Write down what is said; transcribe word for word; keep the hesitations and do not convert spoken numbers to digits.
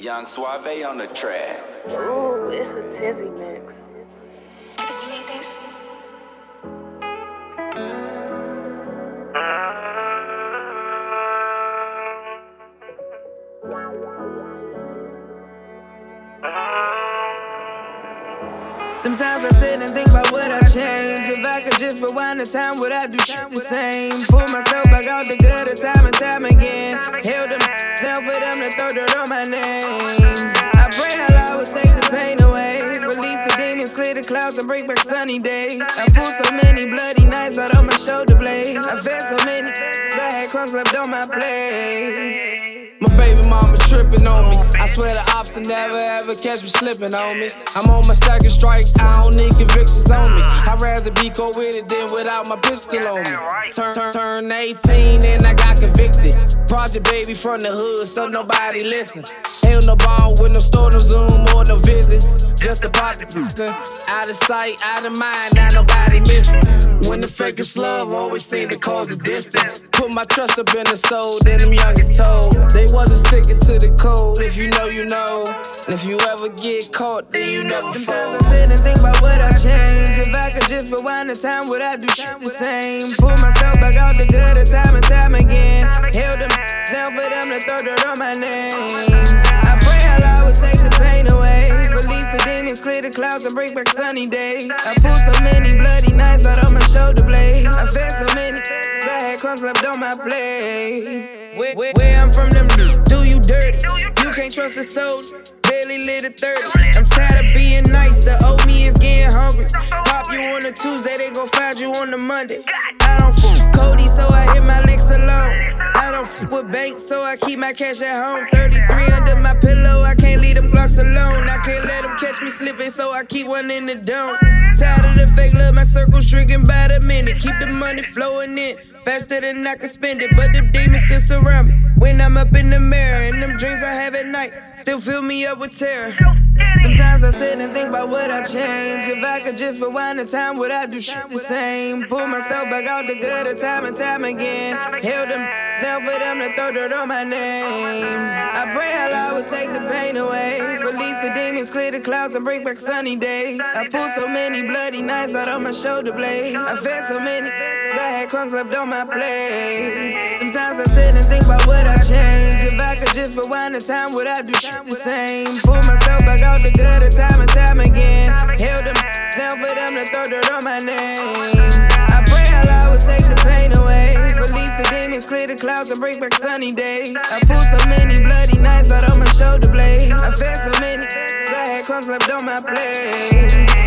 Young Suave on the track. Ooh, it's a tizzy mix. I think we made this. Sometimes I sit and think about what I change. If I could just rewind the time, would I do shit the same? Pull myself back out the gutter time and time again. Held them down for them to throw dirt on my name. I pray Allah would take the pain away. Release the demons, clear the clouds and bring back sunny days. I pulled so many bloody nights out on my shoulder blade. I fed so many, I had crumbs left on my plate. My baby mama trippin' on me. I swear the ops will never ever catch me slippin' on me. I'm on my second strike, I don't need convictions on me. I'd rather be cold with it than without my pistol on me. Turn, turn, turn eighteen and I got convicted. Project baby from the hood, so nobody listen. Held no ball with no store, no Zoom or no visits. Just a project, out of sight, out of mind, now nobody missing. When the fakest love always seem to cause a distance. Put my trust up in the soul, then them youngest told. They wasn't sticking to the code, if you know, you know. And if you ever get caught, then you never Sometimes fall. I sit and think about what I change. If I could just rewind the time, would I do shit the same? Pull myself back out the gutter time and time again. Held them down for them to throw dirt on my name. I pray Allah would take the pain away. Release the demons, clear the clouds and bring back sunny days. I pulled so many bloody nights out on my shoulder blade. I fed so many, I had crumbs left on my plate. Where, where, where I'm from, them do you dirty. You can't trust a soul, barely lit a thirty. I'm tired of being nice, the old me is getting hungry. Pop you on a Tuesday, they gon' find you on the Monday. I don't f Cody, so I hit my licks alone. I don't f with banks, so I keep my cash at home. thirty-three under my pillow, I can't leave them Glocks alone. I can't let them catch me slipping, so I keep one in the dome. Tired of the fake love, my circle shrinking by the minute. Keep the money flowing in, faster than I can spend it. But the demons still surround me when I'm up in the mirror. And them dreams I have at night still fill me up with terror. Sometimes I sit and think about what I change. If I could just rewind the time, would I do shit the same? Pull myself back out the gutter time and time again. Held them down for them to throw dirt on my name. I pray Allah would take the pain away. Release the demons, clear the clouds and bring back sunny days. I pulled so many bloody nights out on my shoulder blade. I fed so many, I had crumbs left on my plate. Sometimes I sit and think about what I change. If I could just rewind the time, would I do shit the same? Pull myself back out the gutter time and time again. Held them down for them to throw dirt on my name. I pray Allah would take the pain away. Release the demons, clear the clouds and bring back sunny days. I pulled so many bloody nights out on my shoulder blade. I fed so many, I had crumbs left on my plate.